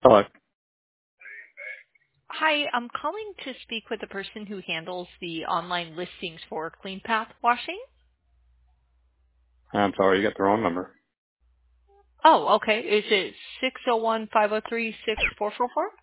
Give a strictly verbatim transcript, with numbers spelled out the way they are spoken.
Hello. Hi, I'm calling to speak with the person who handles the online listings for CleanPath washing. I'm sorry, you got the wrong number. Oh, okay. Is it six oh one, five oh three, six four four four?